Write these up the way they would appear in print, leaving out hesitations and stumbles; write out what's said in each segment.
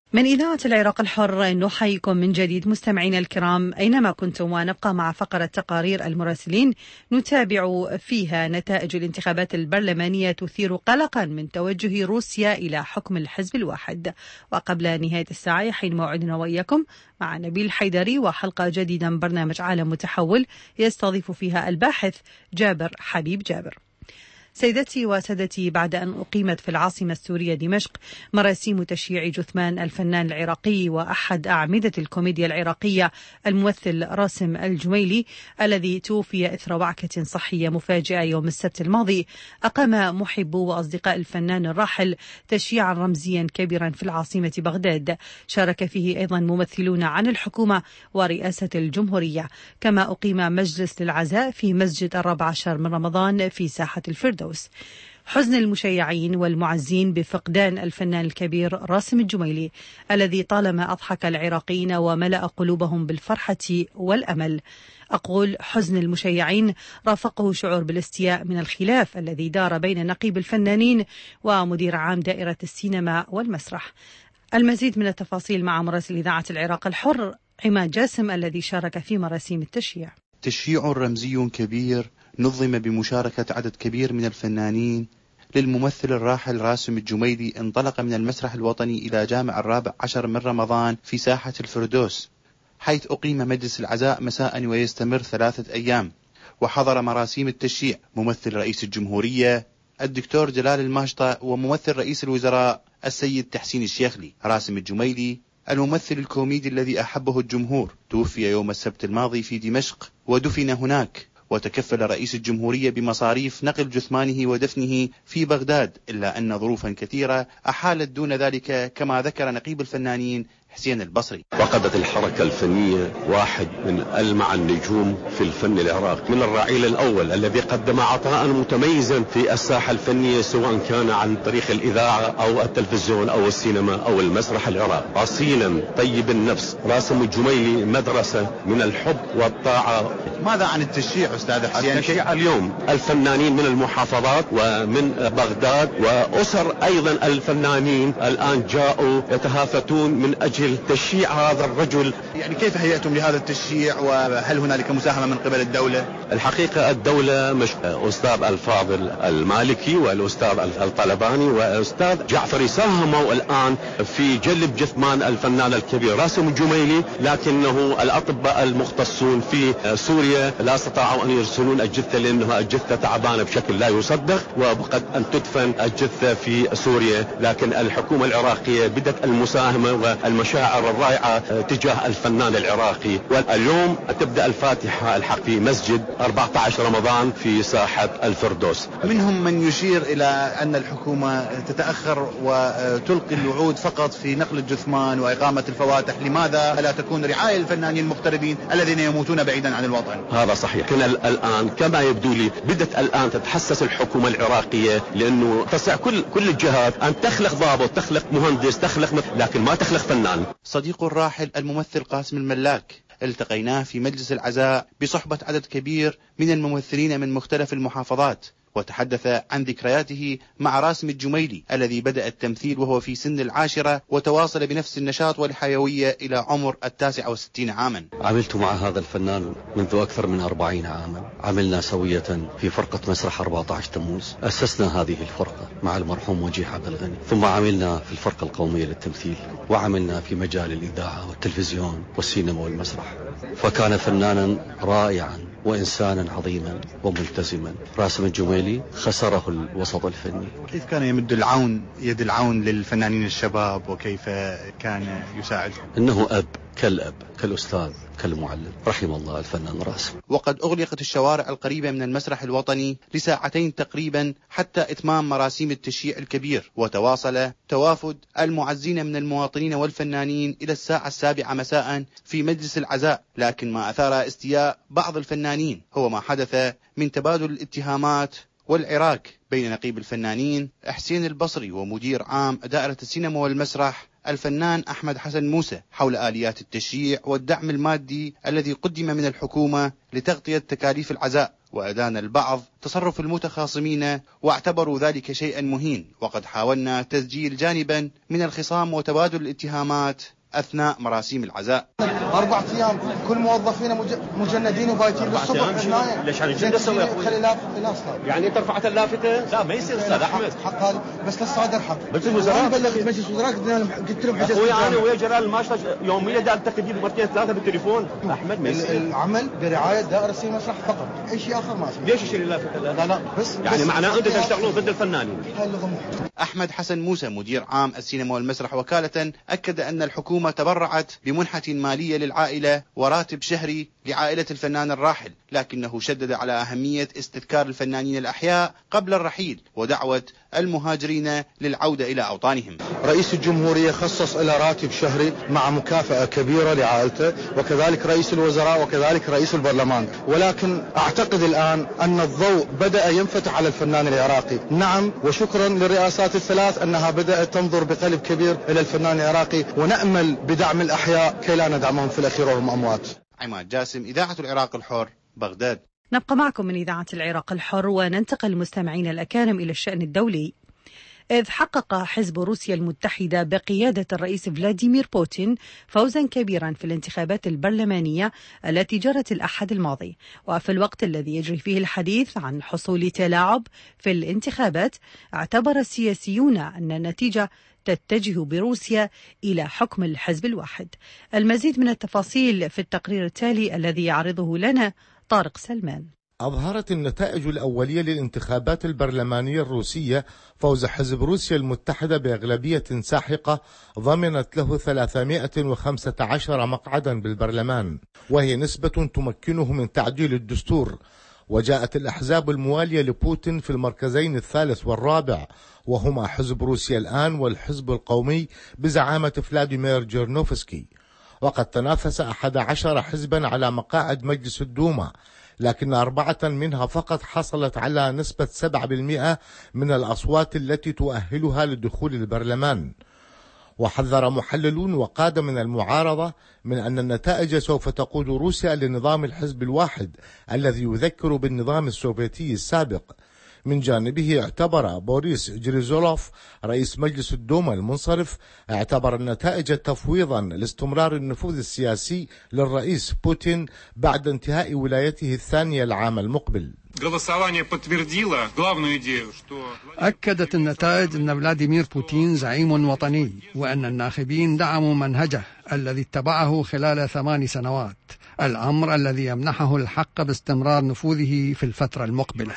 من إذاعة العراق الحر نحييكم من جديد مستمعينا الكرام أينما كنتم، ونبقى مع فقرة تقارير المراسلين نتابع فيها نتائج الانتخابات البرلمانية تثير قلقا من توجه روسيا إلى حكم الحزب الواحد. وقبل نهاية الساعة يحين موعدنا وإياكم مع نبيل حيدري وحلقة جديدة من برنامج عالم متحول يستضيف فيها الباحث جابر حبيب جابر. سيدتي وسادتي، بعد أن أقيمت في العاصمة السورية دمشق مراسيم تشييع جثمان الفنان العراقي وأحد أعمدة الكوميديا العراقية الممثل راسم الجميلي الذي توفي إثر وعكة صحية مفاجئة يوم السبت الماضي، أقام محبو وأصدقاء الفنان الراحل تشييعا رمزيا كبيرا في العاصمة بغداد، شارك فيه أيضا ممثلون عن الحكومة ورئاسة الجمهورية، كما أقيم مجلس للعزاء في مسجد 14 من رمضان في ساحة الفردوس. حزن المشيعين والمعزين بفقدان الفنان الكبير راسم الجميلي الذي طالما أضحك العراقيين وملأ قلوبهم بالفرحة والأمل. أقول حزن المشيعين رافقه شعور بالاستياء من الخلاف الذي دار بين نقيب الفنانين ومدير عام دائرة السينما والمسرح. المزيد من التفاصيل مع مراسل إذاعة العراق الحر عماد جاسم الذي شارك في مراسيم التشييع. تشييع رمزي كبير نظم بمشاركة عدد كبير من الفنانين للممثل الراحل راسم الجميلي انطلق من المسرح الوطني إلى جامع 14 من رمضان في ساحة الفردوس، حيث أقيم مجلس العزاء مساء ويستمر 3 أيام. وحضر مراسيم التشييع ممثل رئيس الجمهورية الدكتور جلال الماشطة وممثل رئيس الوزراء السيد تحسين الشيخلي. راسم الجميلي الممثل الكوميدي الذي أحبه الجمهور توفي يوم السبت الماضي في دمشق ودفن هناك، وتكفل رئيس الجمهورية بمصاريف نقل جثمانه ودفنه في بغداد، إلا أن ظروفا كثيرة أحالت دون ذلك، كما ذكر نقيب الفنانين حسين البصري. وقدت الحركة الفنية واحد من ألمع النجوم في الفن العراقي، من الرعيل الأول الذي قدم عطاء متميزا في الساحة الفنية، سواء كان عن طريق الإذاعة أو التلفزيون أو السينما أو المسرح العراقي. أصيلا طيب النفس راسم الجميلي مدرسة من الحب والطاعة. ماذا عن التشييع أستاذ حسين؟ التشييع اليوم الفنانين من المحافظات ومن بغداد وأسر أيضا الفنانين الآن جاءوا يتهافتون من أجل تشييع هذا الرجل. يعني كيف هيأتم لهذا التشييع، وهل هنالك مساهمة من قبل الدولة؟ الحقيقة الدولة مش أستاذ الفاضل المالكي والأستاذ الطلباني والأستاذ جعفري ساهموا الآن في جلب جثمان الفنان الكبير راسم الجميلي، لكنه الأطباء المختصون في سوريا لا استطاعوا أن يرسلون الجثة لأنها الجثة تعبانة بشكل لا يصدق، وقد أن تدفن الجثة في سوريا. لكن الحكومة العراقية بدأت المساهمة والمشاعر الرائعة تجاه الفنان العراقي، واليوم تبدأ الفاتحة الحق في مسجد 14 رمضان في ساحة الفردوس. منهم من يشير إلى أن الحكومة تتأخر وتلقي الوعود فقط في نقل الجثمان وإقامة الفواتح، لماذا لا تكون رعاية الفنانين المغتربين الذين يموتون بعيدا عن الوطن؟ هذا صحيح. كنا الآن كما يبدو لي بدأت الآن تتحسس الحكومة العراقية، لأنه تستطيع كل الجهات أن تخلق ضابط، تخلق مهندس، لكن ما تخلق فنان. صديق الراحل الممثل قاسم الملاك التقيناه في مجلس العزاء بصحبة عدد كبير من الممثلين من مختلف المحافظات، وتحدث عن ذكرياته مع راسم الجميلي الذي بدأ التمثيل وهو في سن 10 وتواصل بنفس النشاط والحيوية إلى عمر 69 عاما. عملت مع هذا الفنان منذ أكثر من 40 عاما، عملنا سوية في فرقة مسرح 14 تموز، أسسنا هذه الفرقة مع المرحوم وجيه عبد الغني، ثم عملنا في الفرقة القومية للتمثيل، وعملنا في مجال الإذاعة والتلفزيون والسينما والمسرح، فكان فنانا رائعا وإنسانا عظيما وملتزما. راسم الجميلي خسره الوسط الفني. كيف كان يمد يد العون للفنانين الشباب، وكيف كان يساعدهم؟ إنه أب كالأب كالأستاذ كالمعلم، رحم الله الفنان راسم. وقد أغلقت الشوارع القريبة من المسرح الوطني لساعتين تقريبا حتى إتمام مراسيم التشييع الكبير، وتواصل توافد المعزين من المواطنين والفنانين إلى الساعة 7 مساء في مجلس العزاء. لكن ما أثار استياء بعض الفنانين هو ما حدث من تبادل الاتهامات والعراك بين نقيب الفنانين حسين البصري ومدير عام دائرة السينما والمسرح الفنان أحمد حسن موسى حول آليات التشييع والدعم المادي الذي قدم من الحكومة لتغطية تكاليف العزاء. وأدان البعض تصرف المتخاصمين واعتبروا ذلك شيئا مهين، وقد حاولنا تسجيل جانبا من الخصام وتبادل الاتهامات أثناء مراسيم العزاء. 4 أيام كل موظفين مجندين وبايتين للصبح. ليش هذه جدا سوي يعني انت رفعت اللافتة؟ لا ما يصير استاذ احمد، حق هذا بس للصادر حق. مجلس الوزراء بلغت مجلس الوزراء قلت لهم حجز اخوي انا ويا جلال الماشطه يوميا قاعد تقديم مرتين 3 بالتليفون. احمد ما يصير العمل برعايه دائره المسرح فقط، اي شيء اخر ما يصير. ليش يشيل اللافته؟ لا بس يعني معناه انت تشتغلون ضد الفنانين. أحمد حسن موسى مدير عام السينما والمسرح وكالة أكد أن الحكومة تبرعت بمنحة مالية للعائلة وراتب شهري لعائلة الفنان الراحل، لكنه شدد على أهمية استذكار الفنانين الأحياء قبل الرحيل ودعوة المهاجرين للعودة إلى أوطانهم. رئيس الجمهورية خصص إلى راتب شهري مع مكافأة كبيرة لعائلته، وكذلك رئيس الوزراء وكذلك رئيس البرلمان. ولكن أعتقد الآن أن الضوء بدأ ينفتح على الفنان العراقي. نعم، وشكرا للرئاسات الثلاث أنها بدأت تنظر بقلب كبير إلى الفنان العراقي، ونأمل بدعم الأحياء كي لا ندعمهم في الأخير وهم أموات. عماد جاسم، إذاعة العراق الحر، بغداد. نبقى معكم من إذاعة العراق الحر وننتقل مستمعين الأكارم إلى الشأن الدولي. إذ حقق حزب روسيا المتحدة بقيادة الرئيس فلاديمير بوتين فوزا كبيرا في الانتخابات البرلمانية التي جرت الأحد الماضي، وفي الوقت الذي يجري فيه الحديث عن حصول تلاعب في الانتخابات، اعتبر السياسيون أن النتيجة تتجه بروسيا إلى حكم الحزب الواحد. المزيد من التفاصيل في التقرير التالي الذي يعرضه لنا طارق سلمان. أظهرت النتائج الأولية للانتخابات البرلمانية الروسية فوز حزب روسيا المتحدة بأغلبية ساحقة ضمنت له 315 مقعدا بالبرلمان، وهي نسبة تمكنه من تعديل الدستور. وجاءت الأحزاب الموالية لبوتين في المركزين الثالث والرابع، وهما حزب روسيا الآن والحزب القومي بزعامة فلاديمير جيرنوفسكي. وقد تنافس 11 حزبا على مقاعد مجلس الدوما، لكن 4 منها فقط حصلت على نسبة 7% من الأصوات التي تؤهلها لدخول البرلمان. وحذر محللون وقادة من المعارضة من أن النتائج سوف تقود روسيا لنظام الحزب الواحد الذي يذكر بالنظام السوفيتي السابق. من جانبه اعتبر بوريس جريزولوف رئيس مجلس الدوما المنصرف اعتبر النتائج تفويضا لاستمرار النفوذ السياسي للرئيس بوتين بعد انتهاء ولايته الثانية العام المقبل. أكدت النتائج أن فلاديمير بوتين زعيم وطني، وأن الناخبين دعموا منهجه الذي اتبعه خلال 8 سنوات، الأمر الذي يمنحه الحق باستمرار نفوذه في الفترة المقبلة.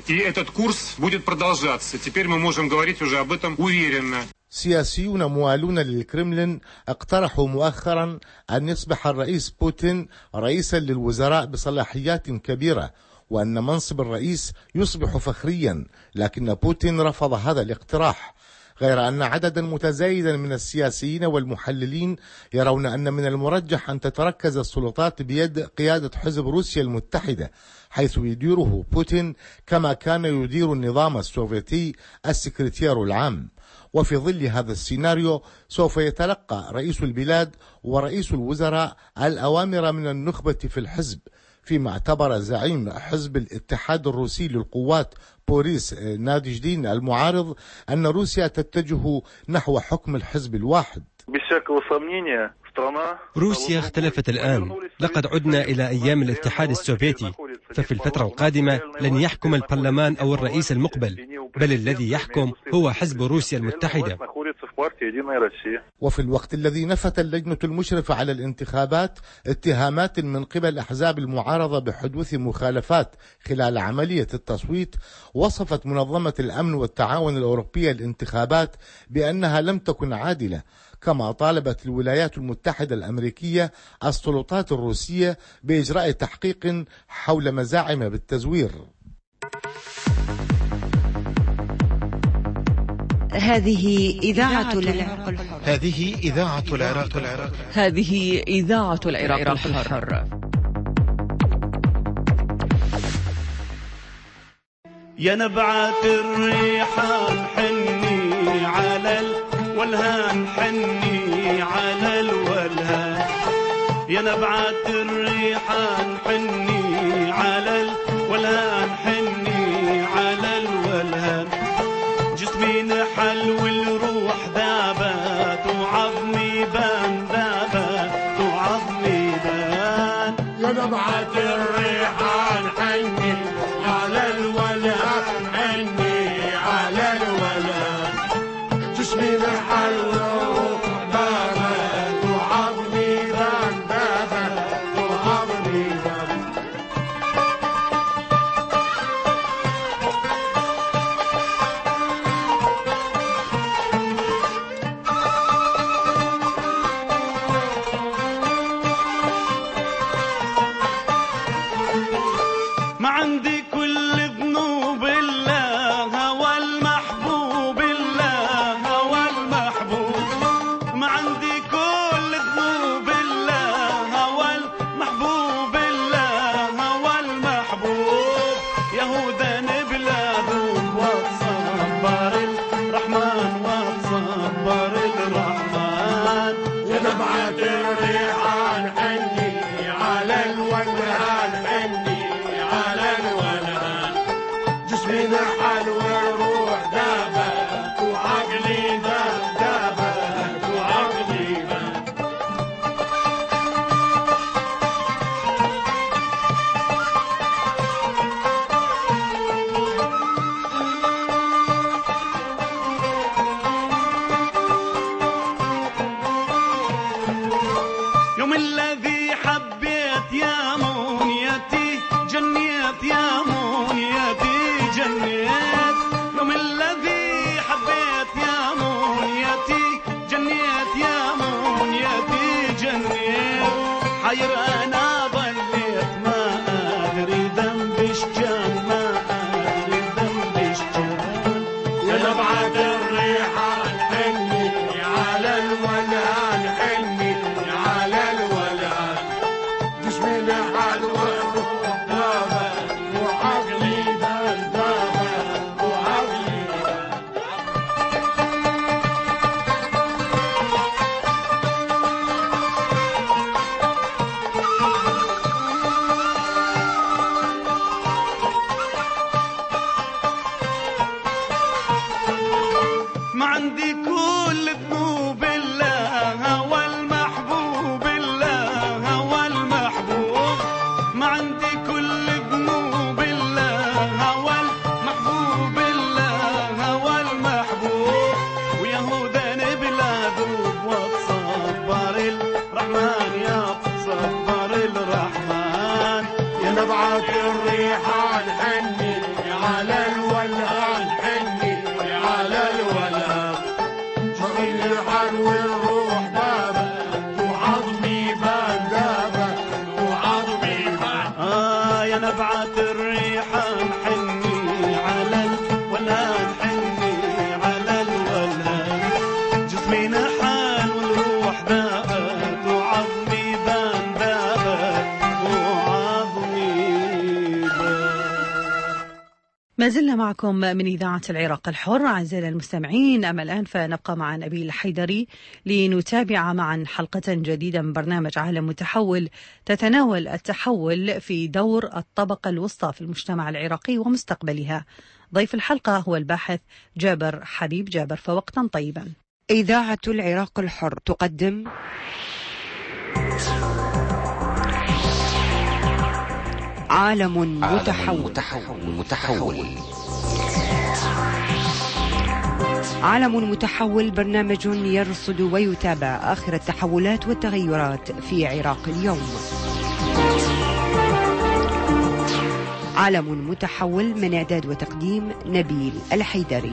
سياسيون موالون للكرملين اقترحوا مؤخرا أن يصبح الرئيس بوتين رئيسا للوزراء بصلاحيات كبيرة، وأن منصب الرئيس يصبح فخريا، لكن بوتين رفض هذا الاقتراح. غير أن عددا متزايدا من السياسيين والمحللين يرون أن من المرجح أن تتركز السلطات بيد قيادة حزب روسيا المتحدة، حيث يديره بوتين كما كان يدير النظام السوفيتي السكرتير العام. وفي ظل هذا السيناريو سوف يتلقى رئيس البلاد ورئيس الوزراء الأوامر من النخبة في الحزب، فيما اعتبر زعيم حزب الاتحاد الروسي للقوات بوريس نادجدين المعارض أن روسيا تتجه نحو حكم الحزب الواحد. روسيا اختلفت الآن، لقد عدنا إلى أيام الاتحاد السوفيتي، ففي الفترة القادمة لن يحكم البرلمان أو الرئيس المقبل، بل الذي يحكم هو حزب روسيا المتحدة. وفي الوقت الذي نفت اللجنة المشرفة على الانتخابات اتهامات من قبل أحزاب المعارضة بحدوث مخالفات خلال عملية التصويت، وصفت منظمة الأمن والتعاون الأوروبية الانتخابات بأنها لم تكن عادلة، كما طالبت الولايات المتحدة الأمريكية السلطات الروسية بإجراء تحقيق حول مزاعم بالتزوير. هذه إذاعة العراق الحر. هذه إذاعة العراق الحر. هذه إذاعة العراق الحر. يا نبعة الريحان حني على والهان حني على الولهان، يا نبعة الريحان حني على والهان والهان حني على الولهان جسمي نحل والروح ذابت وعظمي بان ذابت وعظمي بان يا نبعة الريحان حني على الولهان حني على الولهان جسمي نحل والروح ذابت وعظمي بان ذابت وعظمي بان ما عندي كل ذنوب الله هوى المحبوب الله هوى المحبوب ما عندي كل ذنوب الله هوى المحبوب الله هوى المحبوب يهوذا بلاذوب وتصبر الرحمن وتصبر الرحمن يا نبعة الريحان حني على الولهان حني على الولهان جسمي نحل والروح ذابت وعقلي ذابت وعقلي ذابت يوم الذي حبيت يا منيتي جنيت يا منيتي جنيت يوم الذي حبيت يا منيتي جنيت يا منيتي جنيت حير أنا ظليت ما أدري ذنبي شجان ما أدري ذنبي شجان يا نبعة الريحان حني على الولهان حني على الولهان جسمي نحل والروح ذابت وعقلي ذابت وعقلي ما عندي كل ذنوب الله هوى المحبوب الله هوى المحبوب ما عندي كل ذنوب الله هوى المحبوب الله هوى المحبوب ويهوذا بلا ذنوب وتصبر الرحمن يا تصبر الرحمن يا نبعة الريحان حني على الولهان حني على الولهان جسمي نحل والروح ذابت وعظمي بان ذابت وعظمي بان يا نبعة الريحان حني على الولهان حني على الولهان جسمي نحل والروح ذابت وعظمي بان ذابت وعظمي بان. ما زلنا معكم من إذاعة العراق الحر أعزائنا المستمعين. أما الآن فنبقى مع نبيل الحيدري لنتابع معا حلقة جديدة من برنامج عالم متحول تتناول التحول في دور الطبقة الوسطى في المجتمع العراقي ومستقبلها. ضيف الحلقة هو الباحث جابر حبيب جابر. فوقتا طيبا. إذاعة العراق الحر تقدم عالم متحول. عالم متحول برنامج يرصد ويتابع آخر التحولات والتغيرات في عراق اليوم. عالم متحول من إعداد وتقديم نبيل الحيدري.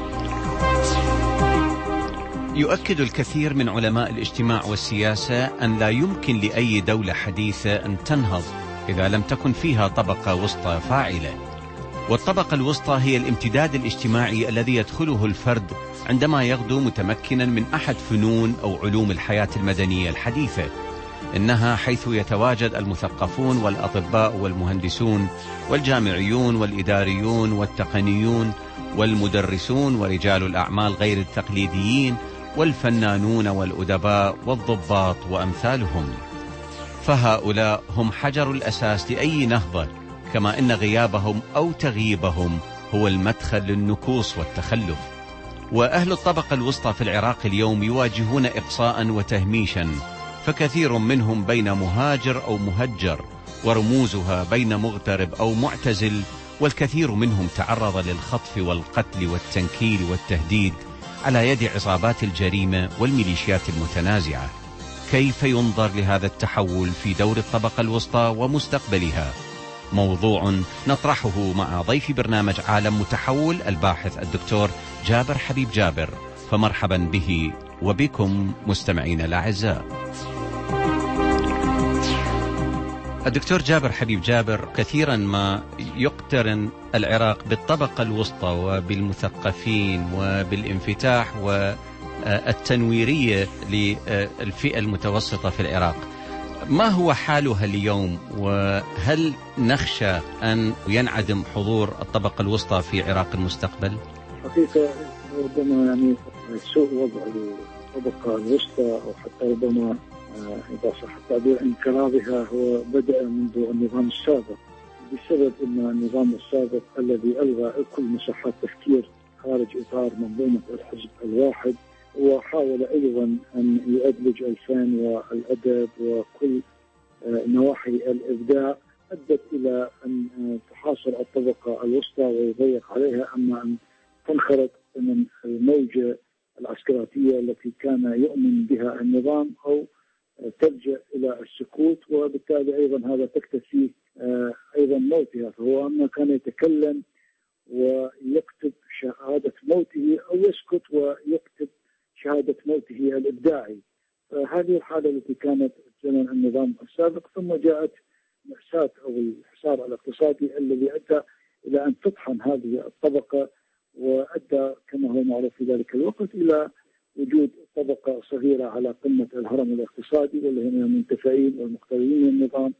يؤكد الكثير من علماء الاجتماع والسياسة أن لا يمكن لأي دولة حديثة أن تنهض إذا لم تكن فيها طبقة وسطى فاعلة. والطبقة الوسطى هي الامتداد الاجتماعي الذي يدخله الفرد عندما يغدو متمكنا من أحد فنون أو علوم الحياة المدنية الحديثة. إنها حيث يتواجد المثقفون والأطباء والمهندسون والجامعيون والإداريون والتقنيون والمدرسون ورجال الأعمال غير التقليديين والفنانون والأدباء والضباط وأمثالهم. فهؤلاء هم حجر الأساس لأي نهضة، كما أن غيابهم أو تغييبهم هو المدخل للنكوص والتخلف. وأهل الطبقة الوسطى في العراق اليوم يواجهون إقصاء وتهميشا، فكثير منهم بين مهاجر أو مهجر، ورموزها بين مغترب أو معتزل، والكثير منهم تعرض للخطف والقتل والتنكيل والتهديد على يد عصابات الجريمة والميليشيات المتنازعة. كيف ينظر لهذا التحول في دور الطبقة الوسطى ومستقبلها؟ موضوع نطرحه مع ضيف برنامج عالم متحول الباحث الدكتور جابر حبيب جابر، فمرحبا به وبكم مستمعين الأعزاء. الدكتور جابر حبيب جابر، كثيرا ما يقترن العراق بالطبقة الوسطى وبالمثقفين وبالانفتاح والتنويرية للفئة المتوسطة في العراق. ما هو حالها اليوم، وهل نخشى أن ينعدم حضور الطبقة الوسطى في عراق المستقبل؟ حقيقة ربما يعني سوء وضع الطبقة الوسطى أو حتى ربما إذا صح التعبير انقراضها هو بدأ منذ النظام السابق، بسبب أن النظام السابق الذي ألغى كل مساحات تفكير خارج إطار منظومة الحزب الواحد، وحاول أيضا أن يؤدلج الفن والأدب وكل نواحي الإبداع، أدت إلى أن تحاصر الطبقة الوسطى ويضيق عليها، أما أن تنخرط من الموجة العسكرية التي كان يؤمن بها النظام أو تلجأ إلى السكوت، وبالتالي أيضا هذا تكتفي أيضا موتها. فهو أما كان يتكلم ويكتب شهادة موته أو يسكت ويكتب شهادة موته الإبداعي. هذه الحالة التي كانت زمن النظام السابق، ثم جاءت مأساة أو الحصار الاقتصادي الذي أدى إلى أن تطحن هذه الطبقة، وأدى كما هو معروف في ذلك الوقت إلى وجود طبقة صغيرة على قمة الهرم الاقتصادي، واللي هم المنتفعين والمقتدرين من النظام،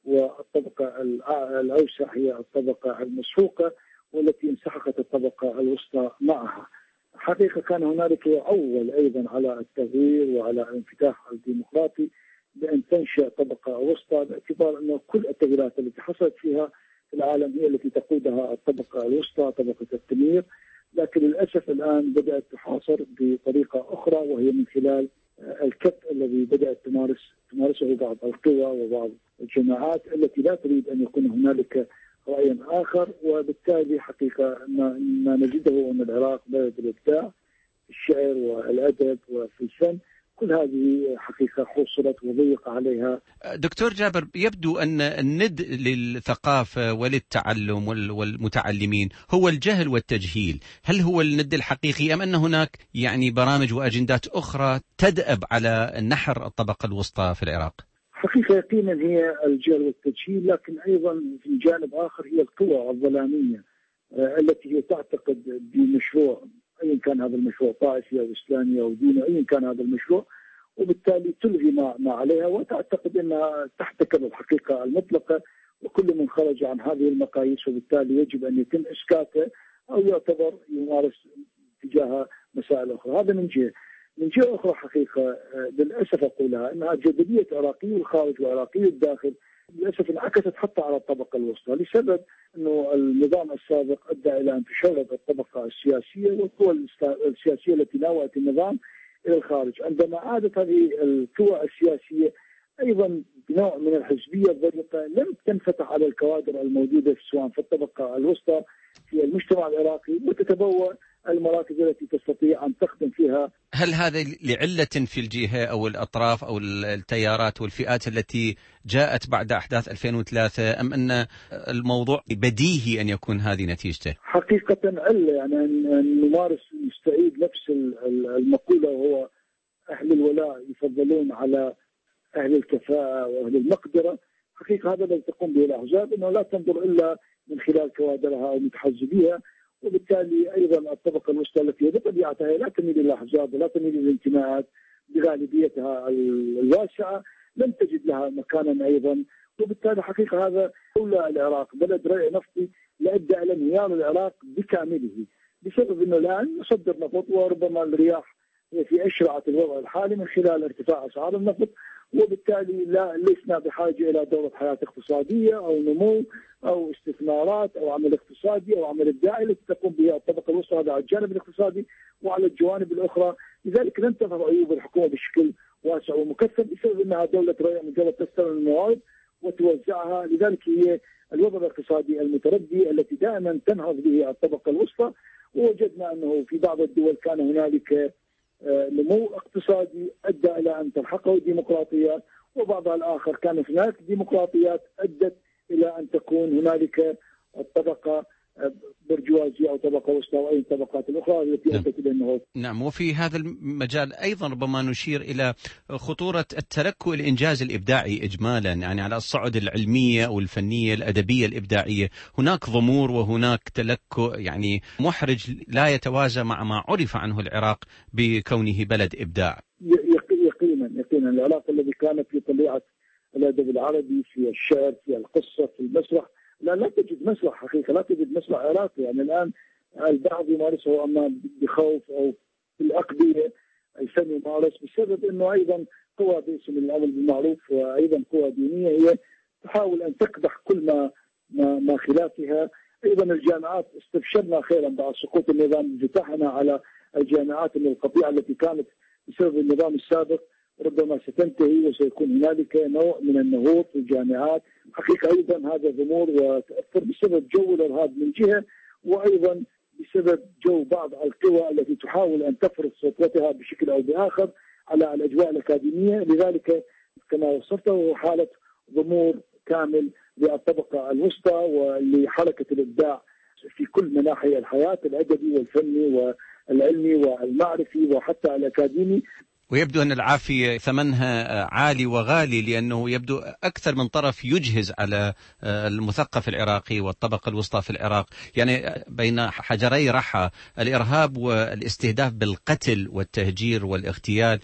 والطبقة الأوسع هي الطبقة المسحوقة والتي انسحقت الطبقة الوسطى معها. حقيقة كان هنالك أول أيضا على التغيير وعلى الانفتاح الديمقراطي بأن تنشأ طبقة وسطى، باعتبار أن كل التغييرات التي حصلت فيها في العالم هي التي تقودها الطبقة الوسطى، طبقة التنوير. لكن للأسف الآن بدأت تحاصر بطريقة أخرى، وهي من خلال الكبت الذي بدأت تمارسه بعض القوى وبعض الجماعات التي لا تريد أن يكون هنالك رأي آخر. وبالتالي حقيقة ما نجده أن العراق بلد الإبداع في الشعر والأدب وفي الفن، كل هذه حقيقة حصلت وضيق عليها. دكتور جابر، يبدو أن الند للثقافة وللتعلم والمتعلمين هو الجهل والتجهيل. هل هو الند الحقيقي أم أن هناك يعني برامج وأجندات أخرى تدأب على نحر الطبقة الوسطى في العراق؟ حقيقة يقينا هي الجهل والتجهيل، لكن أيضا في جانب آخر هي القوى الظلامية التي هي تعتقد بمشروع، أيا كان هذا المشروع طائفي أو إسلامي أو ديني، أيا كان هذا المشروع، وبالتالي تلغي ما عليها وتعتقد أنها تحتكر الحقيقة المطلقة، وكل من خرج عن هذه المقاييس وبالتالي يجب أن يتم إسكاته أو يعتبر يمارس تجاه مسائل أخرى. هذا من جهة. من جهة أخرى حقيقة للأسف أقولها أنها جاذبية عراقي الخارج وعراقي الداخل للأسف انعكست حتى على الطبقة الوسطى، لسبب أنه النظام السابق أدى إلى أن تشرد الطبقة السياسية والقوى السياسية التي ناوأت النظام إلى الخارج. عندما عادت هذه القوى السياسية أيضا بنوع من الحزبية الضيقة لم تنفتح على الكوادر الموجودة سواء في الطبقة الوسطى في المجتمع العراقي وتتبوأ المراكز التي تستطيع أن تخدم فيها. هل هذا لعلة في الجهة أو الأطراف أو التيارات والفئات التي جاءت بعد أحداث 2003 أم أن الموضوع بديهي أن يكون هذه نتيجته؟ حقيقة علة، يعني أن نمارس نستعيد نفس المقولة، وهو أهل الولاء يفضلون على أهل الكفاءة وأهل المقدرة. حقيقة هذا الذي تقوم به الأحزاب، أنه لا تنظر إلا من خلال كوادرها أو متحزبيها، وبالتالي أيضا الطبقة الوسطى التي بطبيعتها لا تميل إلى الأحزاب ولا تميل إلى الانتماءات بغالبيتها الواسعة لم تجد لها مكانا أيضا. وبالتالي حقيقة هذا دولة العراق بلد رأي نفطي لأدى إلى انهيار العراق بكامله، بسبب أنه الآن يصدر نفط، وربما الرياح هي في أشرعة الوضع الحالي من خلال ارتفاع أسعار النفط، وبالتالي لسنا بحاجة إلى دورة حياة اقتصادية أو نمو أو استثمارات أو عمل اقتصادي أو عمل إبداعي التي تقوم به الطبقة الوسطى، هذا على الجانب الاقتصادي. وعلى الجوانب الأخرى لذلك لن تظهر عيوب الحكومة بشكل واسع ومكثف بسبب أنها دولة رأي مجرد تستلم الموارد وتوزعها. لذلك هي الوضع الاقتصادي المتردي التي دائما تنهض به الطبقة الوسطى. ووجدنا أنه في بعض الدول كان هنالك نمو اقتصادي أدى إلى أن تلحقه الديمقراطيات، وبعضها الآخر كان هناك ديمقراطيات أدت إلى أن تكون هنالك الطبقة برجوازية أو طبقة وسطى أو أي الطبقات الأخرى التي أدت إلى النهوض. نعم، وفي هذا المجال أيضا ربما نشير إلى خطورة التلكؤ الإنجاز الإبداعي إجمالا، يعني على الصعد العلمية أو الفنية الأدبية الإبداعية هناك ضمور وهناك تلكؤ يعني محرج لا يتوازى مع ما عرف عنه العراق بكونه بلد إبداع. يقينا العراق الذي كانت في طليعة الأدب العربي، في الشعر، في القصة، في المسرح، لا تجد مسرح حقيقة، لا تجد مسرح عراقي. يعني الآن البعض يمارسه أما بخوف أو بالأقبية الفن يمارس بسبب أنه أيضا قوى باسم الأمر بالمعروف وأيضا قوى دينية هي تحاول أن تقدح كل ما خلافها. أيضا الجامعات استبشرنا خيرا بعد سقوط النظام، انفتاحنا على الجامعات من القطيعة التي كانت بسبب النظام السابق ربما ستنتهي وسيكون هنالك نوع من النهوض في الجامعات. حقيقة أيضا هذا ضمور وتأثر بسبب جو الإرهاب من جهة، وأيضا بسبب جو بعض القوى التي تحاول أن تفرض سلطتها بشكل أو بآخر على الأجواء الأكاديمية. لذلك كما وصفته حالة ضمور كامل للطبقة الوسطى ولحركة الإبداع في كل مناحي الحياة، الأدبي والفني والعلمي والمعرفي وحتى الأكاديمي. ويبدو أن العافية ثمنها عالي وغالي، لأنه يبدو أكثر من طرف يجهز على المثقف العراقي والطبقة الوسطى في العراق، يعني بين حجري رحى الإرهاب والاستهداف بالقتل والتهجير والاغتيال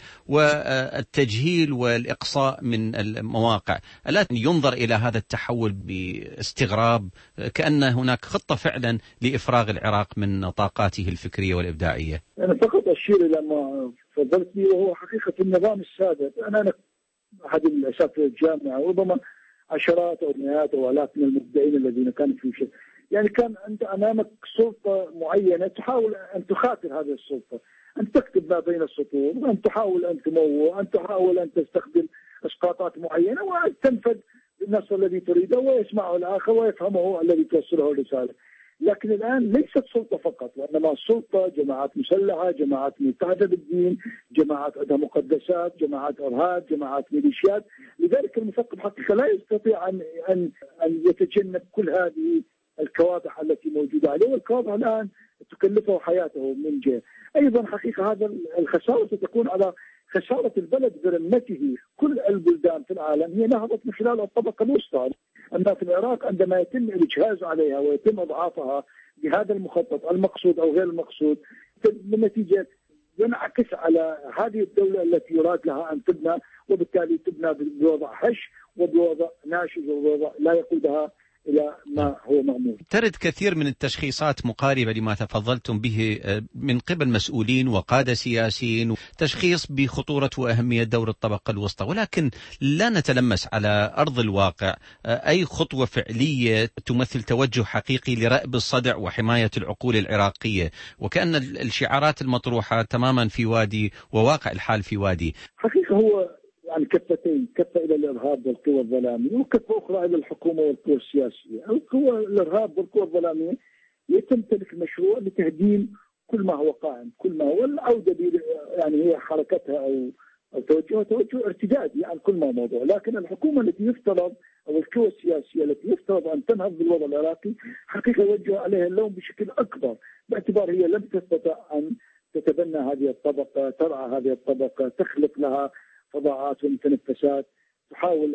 والتجهيل والإقصاء من المواقع. ألا ينظر إلى هذا التحول باستغراب كأن هناك خطة فعلا لإفراغ العراق من طاقاته الفكرية والإبداعية؟ أنا فقط أشير إلى ما تفضلت به، وهو حقيقة النظام السابق. أنا أحد الأساتذة الجامعة وربما عشرات أو مئات أو آلاف من المبدعين الذين كانوا في شيء، يعني كان أنت أمامك سلطة معينة تحاول أن تخاطر هذه السلطة، أن تكتب ما بين السطور، أن تحاول أن تموه، أن تحاول أن تستخدم إسقاطات معينة وأن تنفذ النص الذي تريده ويسمعه الآخر ويفهمه الذي توصله الرسالة. لكن الآن ليست سلطة فقط، وإنما السلطة جماعات مسلحة، جماعات متحدة بالدين، جماعات عندها مقدسات، جماعات إرهاب، جماعات ميليشيات. لذلك المثقف حقيقة لا يستطيع أن يتجنب كل هذه الكوابح التي موجودة عليه، والكوابح الآن تكلفه حياته من جهة. أيضا حقيقة هذا الخسارة ستكون على خسارة البلد برمته. كل البلدان في العالم هي نهضت من خلال الطبقة الوسطى، أما في العراق عندما يتم الإجهاز عليها ويتم إضعافها بهذا المخطط المقصود أو غير المقصود، بالنتيجة ينعكس على هذه الدولة التي يراد لها أن تبنى، وبالتالي تبنى بوضع هش وبوضع ناشز وبوضع لا يقودها إلى ما هو مأمول. ترد كثير من التشخيصات مقاربة لما تفضلتم به من قبل مسؤولين وقادة سياسيين، تشخيص بخطورة وأهمية دور الطبقة الوسطى، ولكن لا نتلمس على أرض الواقع أي خطوة فعلية تمثل توجه حقيقي لرأب الصدع وحماية العقول العراقية، وكأن الشعارات المطروحة تماما في وادي وواقع الحال في وادي. حقيقة هو يعني كفتين، كفة إلى الإرهاب والقوى الظلامية وكفة أخرى إلى الحكومة والقوى السياسية. القوى الإرهاب والقوى الظلامية يتم تلك المشروع لتهديم كل ما هو قائم، كل ما هو العودة يعني هي حركتها أو توجه ارتدادي عن كل ما موضوع. لكن الحكومة التي يفترض أو القوى السياسية التي يفترض أن تنهض بالوضع العراقي حقيقة يوجه عليها اللوم بشكل أكبر، باعتبار هي لم تستطع أن تتبنى هذه الطبقة، ترعى هذه الطبقة، تخلق لها فضاءات ومتنفسات، تحاول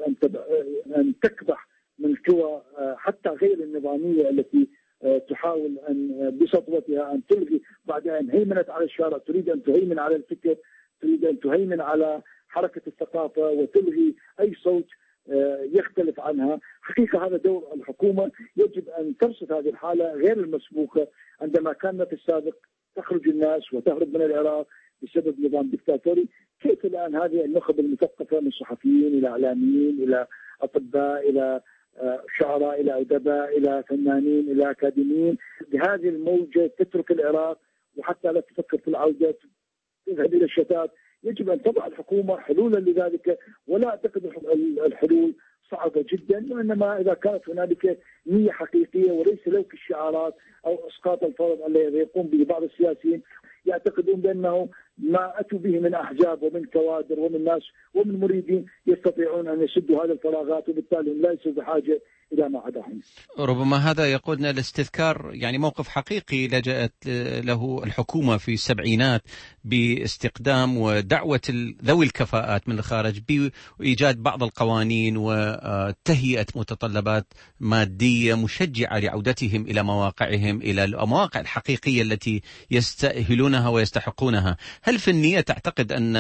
أن تكبح من قوى حتى غير النظامية التي تحاول أن بسطوتها أن تلغي بعد أن هيمنت على الشارع، تريد أن تهيمن على الفكر، تريد أن تهيمن على حركة الثقافة وتلغي أي صوت يختلف عنها. حقيقة هذا دور الحكومة، يجب أن ترصد هذه الحالة غير المسبوقة. عندما كان في السابق تخرج الناس وتهرب من العراق بسبب نظام دكتاتوري. كيف الآن هذه النخب المثقفة من صحفيين إلى إعلاميين إلى أطباء إلى شعراء إلى أدباء إلى فنانين إلى أكاديميين بهذه الموجة تترك العراق وحتى لا تفكر في العودة، تذهب إلى الشتات؟ يجب أن تضع الحكومة حلولا لذلك، ولا أعتقد الحلول صعبة جدا، وإنما إذا كانت هنالك نية حقيقية وليس لوك الشعارات أو إسقاط الفرض الذي يقوم به بعض السياسيين يعتقدون بأنه ما أتوا به من أحزاب ومن كوادر ومن ناس ومن مريدين يستطيعون أن يسدوا هذه الفراغات، وبالتالي هم ليسوا بحاجة إلى ما عداهم. ربما هذا يقودنا لاستذكار يعني موقف حقيقي لجأت له الحكومة في السبعينات باستقدام ودعوة ذوي الكفاءات من الخارج بإيجاد بعض القوانين وتهيئة متطلبات مادية مشجعة لعودتهم إلى مواقعهم، إلى المواقع الحقيقية التي يستأهلونها ويستحقونها. هل في النية تعتقد أن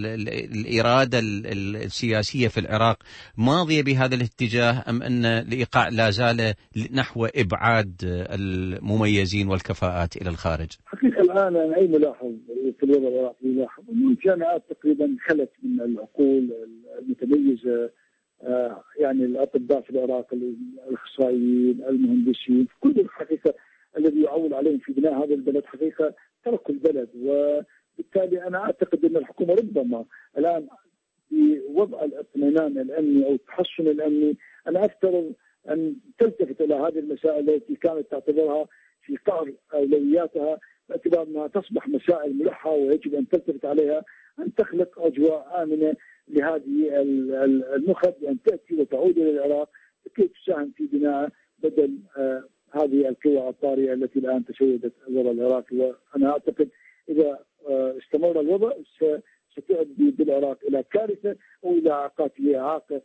الإرادة السياسية في العراق ماضية بهذا الاتجاه، أم أن الإيقاع لا زال نحو إبعاد المميزين والكفاءات إلى الخارج؟ حقيقة الآن أي ملاحظ في الوضع العراقي يلاحظ أن الجامعات تقريبا خلت من العقول المتميزة، يعني الأطباء في العراق، الأخصائيين، المهندسين، كل الحقيقة الذي يعول عليهم في بناء هذا البلد حقيقة تركوا البلد. وبالتالي أنا أعتقد أن الحكومة ربما الآن في وضع الاطمئنان الأمني أو التحسن الأمني، أنا أفترض أن تلتفت إلى هذه المسائل التي كانت تعتبرها في قعر أولوياتها، باعتبار أنها تصبح مسائل ملحة ويجب أن تلتفت عليها، أن تخلق أجواء آمنة لهذه النخب أن تأتي وتعود إلى العراق لكي تساهم في بناء بدل هذه القوى الطارئة التي الآن تشيدت الوضع العراقي. وأنا أعتقد إذا استمر الوضع ستؤدي بالعراق إلى كارثة أو إلى إعاقة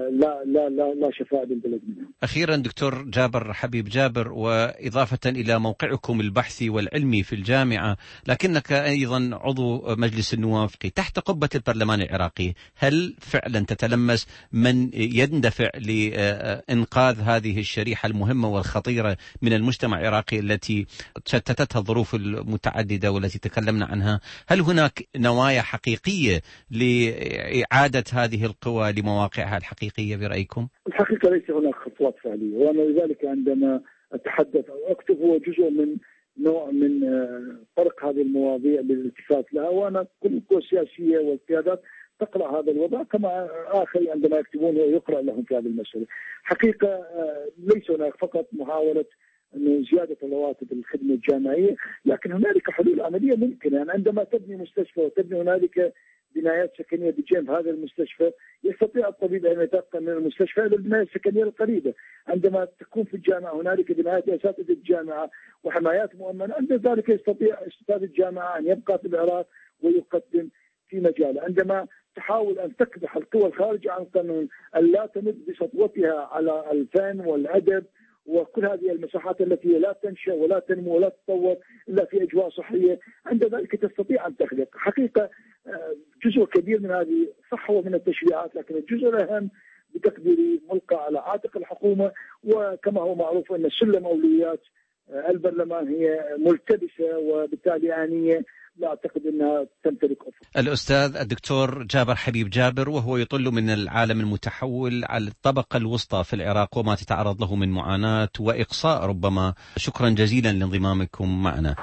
لا شفاء للبلد منها. أخيرا دكتور جابر حبيب جابر، وإضافة إلى موقعكم البحثي والعلمي في الجامعة، لكنك أيضا عضو مجلس النواب تحت قبة البرلمان العراقي، هل فعلا تتلمس من يندفع لإنقاذ هذه الشريحة المهمة والخطيرة من المجتمع العراقي التي شتتتها الظروف المتعددة والتي تكلمنا عنها؟ هل هناك نوايا حقيقية لإعادة هذه القوى لمواقعها الحقيقية برأيكم؟ الحقيقة ليس هناك خطوات فعلية، وأنا لذلك عندما أتحدث أو أكتب هو جزء من نوع من طرق هذه المواضيع بالالتفات لها، وأنا كل القوى السياسية والقيادات تقرأ هذا الوضع كما آخر عندما يكتبون ويقرأ لهم في هذه المسألة. حقيقة ليس هناك فقط محاولة أنه زيادة رواتب الخدمة الجامعية، لكن هنالك حلول عملية ممكنة. يعني عندما تبني مستشفى وتبني هنالك بنايات سكنية بجانب هذا المستشفى، يستطيع الطبيب أن ينتقل من المستشفى إلى البناية السكنية القريبة. عندما تكون في الجامعة هنالك بنايات أساتذة الجامعة وحمايات مؤمنة، عند ذلك يستطيع أستاذ الجامعة أن يبقى في العراق ويقدم في مجاله. عندما تحاول أن تكبح القوى الخارجة عن القانون أن لا تمد بسطوتها على الفن والأدب وكل هذه المساحات التي لا تنشأ ولا تنمو ولا تتطور إلا في أجواء صحية، عند ذلك تستطيع أن تخلق. حقيقة جزء كبير من هذه صحوة من التشريعات، لكن الجزء الأهم بتقديري ملقى على عاتق الحكومة، وكما هو معروف أن سلم أولويات البرلمان هي ملتبسة وبالتالي آنية لا أعتقد أنها تمتلك أفق. الأستاذ الدكتور جابر حبيب جابر، وهو يطل من العالم المتحول على الطبقة الوسطى في العراق وما تتعرض له من معاناة وإقصاء ربما. شكرا جزيلا لانضمامكم معنا.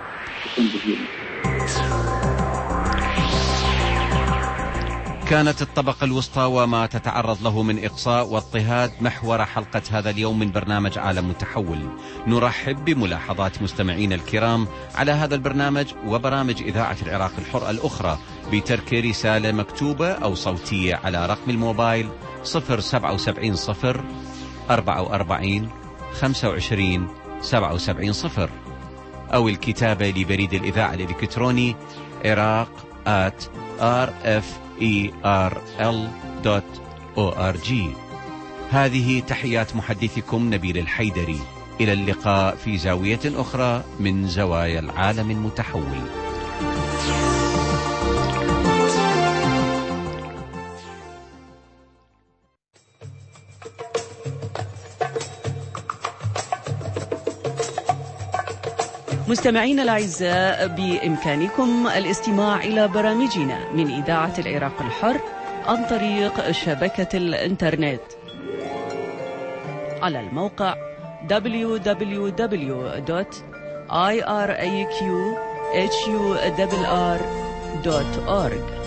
كانت الطبقة الوسطى وما تتعرض له من إقصاء واضطهاد محور حلقة هذا اليوم من برنامج عالم متحول. نرحب بملاحظات مستمعين الكرام على هذا البرنامج وبرامج إذاعة العراق الحر الأخرى بترك رسالة مكتوبة أو صوتية على رقم الموبايل 077 044 25 77 0 أو الكتابة لبريد الإذاعة الإلكتروني iraq@rferl.org. هذه تحيات محدثكم نبيل الحيدري. إلى اللقاء في زاوية أخرى من زوايا العالم المتحول. مستمعينا الأعزاء، بإمكانكم الاستماع إلى برامجنا من إذاعة العراق الحر عن طريق شبكة الإنترنت على الموقع www.iraqhurr.org.